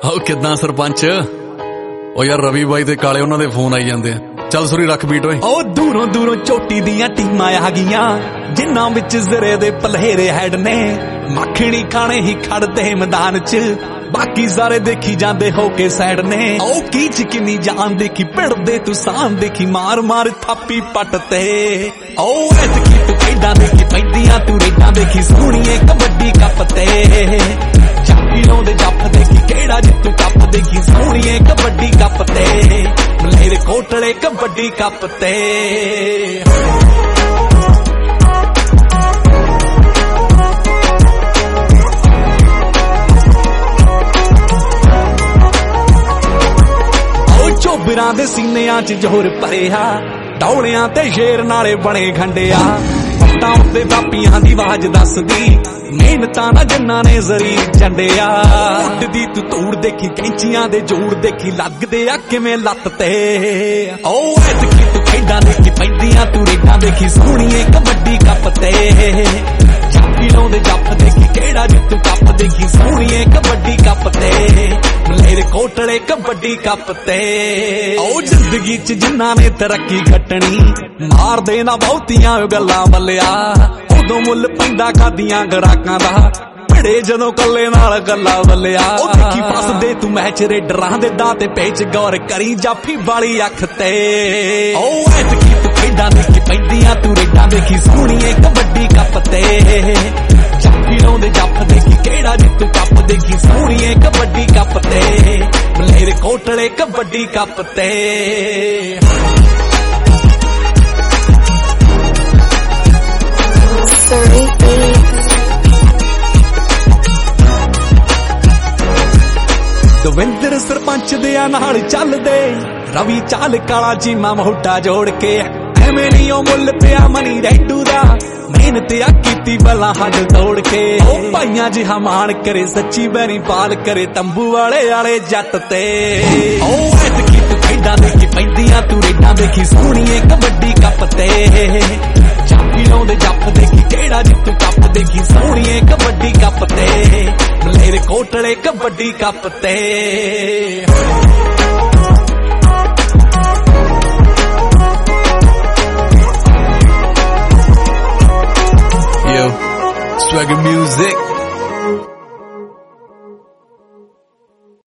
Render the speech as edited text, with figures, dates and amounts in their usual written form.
ਹੋ ਕਿੱਦਾਂ ਸਰਪੰਚ? ਉਹ ਯਾਰ ਰਵੀ ਬਾਈ ਤੇ ਕਾਲੇ ਉਹਨਾਂ ਦੇ ਫੋਨ ਆਈ ਜਾਂਦੇ ਆ। ਚੱਲ ਸੁਰੀ ਰੱਖ ਬੀਟ ਓਏ। ਉਹ ਦੂਰੋਂ ਦੂਰੋਂ ਚੋਟੀ ਦੀਆਂ ਟੀਮਾਂ ਆ ਗਈਆਂ ਜਿਨ੍ਹਾਂ ਵਿੱਚ ਜ਼ਰੇ ਦੇ ਪਲਹੇਰੇ ਹੈਡ ਨੇ। ਮੱਖਣੀ ਖਾਣੇ ਹੀ ਖੜਦੇ ਮੈਦਾਨ 'ਚ ਬਾਕੀ ਸਾਰੇ ਦੇਖੀ ਜਾਂਦੇ ਹੋ ਕੇ ਸਾਈਡ ਨੇ। ਉਹ ਕੀ ਚ ਕਿੰਨੀ ਜਾਨ ਦੇਖੀ ਭਿੜਦੇ ਤੂੰ ਸਾਨ ਦੇਖੀ ਮਾਰ ਮਾਰ ਥਾਪੀ ਪੱਟ ਤੇ। ਉਹ ਐਤਕੀ ਤੂੰ ਖੇਡਾਂ ਦੇਖੀ ਪੈਂਦੀਆਂ ਤੂੰ ਰੇਡਾਂ ਦੇਖੀ ਸੋਹਣੀਏ ਕਬੱਡੀ ਕੱਪ ਤੇ। ਚਾਪੀ ਲਾਉਂਦੇ ਜੱਫ ਦੇਖੀ ਕਿਹੜਾ ਜਿੱਤੂ ਕੱਪ ਦੇਖੀ ਸੋਹਣੀਏ ਕਬੱਡੀ ਕੱਪ ਤੇ। ਮਲੇਰੇ ਕੋਟਲੇ ਕਬੱਡੀ ਕੱਪ ਤੇ। ਚੋਬਰਾਂ ਦੇ ਸੀਨਿਆਂ 'ਚ ਜ਼ੋਰ ਭਰਿਆ ਡੌਲਿਆਂ ਤੇ ਸ਼ੇਰ ਨਾਲੇ ਬਣੇ ਖੰਡਿਆ। ਪੱਟਾਂ ਉੱਤੇ ਬਾਪੀਆਂ ਦੀ ਆਵਾਜ਼ ਦੱਸਦੀ ਮਿਹਨਤਾਂ ਨਾ ਜਿਨ੍ਹਾਂ ਨੇ ਜ਼ਰੀਰ ਚੰਡਿਆ। ਉੱਡਦੀ ਤੂੰ ਧੂੜ ਦੇਖੀ ਕੈਂਚੀਆਂ ਦੇ ਜੋੜ ਦੇਖੀ ਲੱਗਦੇ ਆ ਕਿਵੇਂ ਲੱਤ ਤੇ। ਉਹ ਐਤਕੀ ਤੂੰ ਖੇਡਾਂ ਦੇਖੀ ਪੈਂਦੀਆਂ ਤੂੰ ਰੇਡਾਂ ਦੇਖੀ ਸੋਹਣੀਏ ਕਬੱਡੀ ਕੱਪ ਤੇ। ਚਾਪੀ ਲਾਉਂਦੇ ਜੱਫ ਦੇਖੀ ਕਿਹੜਾ ਜਿੱਤੂ ਕੱਪ ਦੇਖੀ ਸੋਹਣੀਏ ਕਬੱਡੀ ਕੱਪ ਤੇ। ਮਲੇਰੇ ਕੋਟਲੇ ਕਬੱਡੀ ਕੱਪ ਤੇ। ਉਹ ਜ਼ਿੰਦਗੀ 'ਚ ਜਿਨ੍ਹਾਂ ਨੇ ਤਰੱਕੀ ਖੱਟਣੀ ਮਾਰਦੇ ਨਾ ਬਹੁਤੀਆਂ ਗੱਲਾਂ ਬੱਲਿਆ। ਉਦੋਂ ਮੁੱਲ ਪੈਂਦਾ ਖਾਦੀਆਂ ਗਰਾਕਾਂ ਦਾ ਭਿੜੇ ਜਦੋਂ ਕੱਲੇ ਨਾਲ ਗੱਲਾਂ ਬੱਲਿਆ। ਉਹ ਦੇਖੀ ਫਸਦੇ ਤੂੰ ਮੈਚ ਰੇਡਰਾਂ ਦੇ ਦਾਅ ਤੇ ਪੇਚ ਗੌਰ ਕਰੀ ਜਾਫੀ ਵਾਲੀ ਅੱਖ ਤੇ। ਉਹ ਐਤਕੀ ਤੂੰ ਖੇਡਾਂ ਦੇਖੀ ਪੈਂਦੀਆਂ ਤੂੰ ਰੇਡਾਂ ਦੇਖੀ ਸੋਹਣੀਏ ਕਬੱਡੀ ਕੱਪ ਤੇ। ਚਾਪੀ ਲਾਉਂਦੇ ਜੱਫ ਦੇਖੀ ਕਿਹੜਾ ਜਿੱਤੂ ਕੱਪ ਦੇਖੀ ਸੋਹਣੀਏ ਕਬੱਡੀ ਕੱਪ ਤੇ। ਮਲੇਰੇ ਕੋਟਲੇ ਕਬੱਡੀ ਕੱਪ ਤੇ। ਦਵਿੰਦਰ ਸਰਪੰਚ ਦੇ ਨਾਲ ਚੱਲਦੇ ਰਵੀ ਚਾਲ ਕਾਲਾ ਚੀਮਾ ਮੋਢਾ ਜੋੜ ਕੇ। ਐਵੇਂ ਨੀ ਉਹ ਮੁੱਲ ਪਿਆ ਮਨੀ ਰੈਡੂ ਦਾ ਮਿਹਨਤ ਆ ਕੀਤੀ ਬਲਾ ਹੱਡ ਤੋੜ ਕੇ। ਉਹ ਭਾਈਆਂ ਜਿਹਾ ਮਾਣ ਕਰੇ ਸੱਚੀ ਬੈਰੀ ਪਾਲ ਕਰੇ ਤੰਬੂ ਵਾਲੇ ਜੱਟ ਤੇ। ਉਹ ਐਤਕੀ ਤੂੰ ਖੇਡਾਂ ਦੇਖੀ ਪੈਂਦੀਆਂ ਤੂੰ ਰੇਡਾਂ ਦੇਖੀ ਸੋਹਣੀਏ ਕਬੱਡੀ ਕੱਪ ਤੇ। ਚਾਪੀ ਲਾਉਂਦੇ ਜੱਫ ਦੇਖੀ ਕਿਹੜਾ ਜਿੱਤੂ ਕੱਪ ਦੇਖੀ ਸੋਹਣੀਏ ਕਬੱਡੀ ਕੱਪ ਤੇ। ਮਲੇਰੇ ਕੋਟਲੇ ਕਬੱਡੀ ਕੱਪ ਤੇ।